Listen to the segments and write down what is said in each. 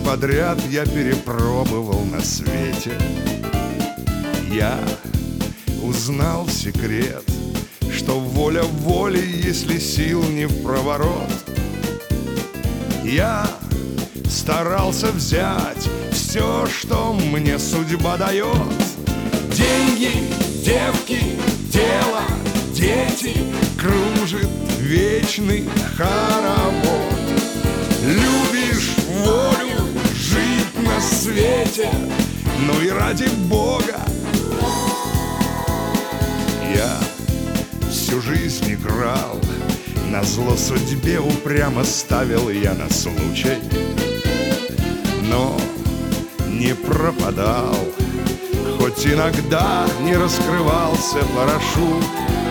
подряд я перепробовал на свете. Я узнал секрет, что воля волей, если сил не в проворот. Я старался взять все, что мне судьба дает. Деньги, девки, дело, дети, кружит вечный хоровод. Любишь волю жить на свете, ну и ради Бога. Я всю жизнь играл, назло судьбе упрямо ставил я на случай, но не пропадал, хоть иногда не раскрывался парашют.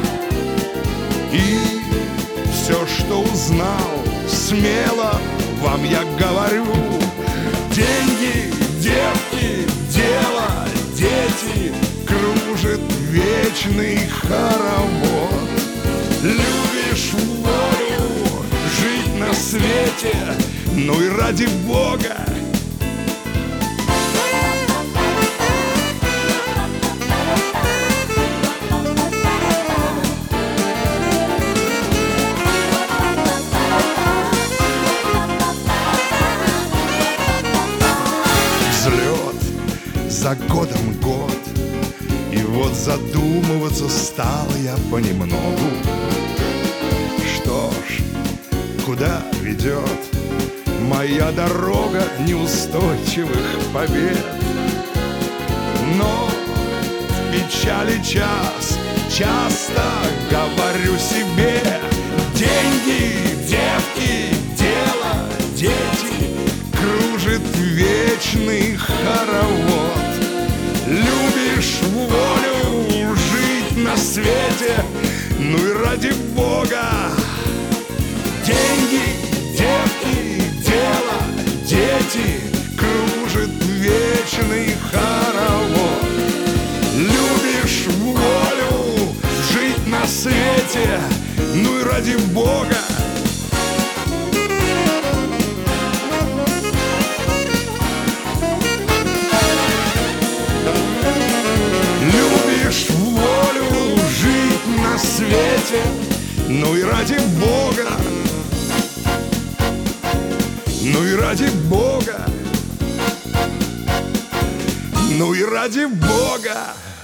И все, что узнал, смело вам я говорю: деньги, девки, дело, дети, кружит вечный хоровод. Любишь волю жить на свете, ну и ради Бога. За годом год, и вот задумываться стал я понемногу. Что ж, куда ведет моя дорога неустойчивых побед? Но в печали час часто говорю себе: деньги, девки, дело, дети, кружит вечный хоровод. Любишь волю жить на свете, ну и ради Бога. Деньги, девки, дело, дети, кружит вечный хоровод. Любишь волю жить на свете, ну и ради Бога. Свете, ну и ради Бога, ну и ради Бога, ну и ради Бога.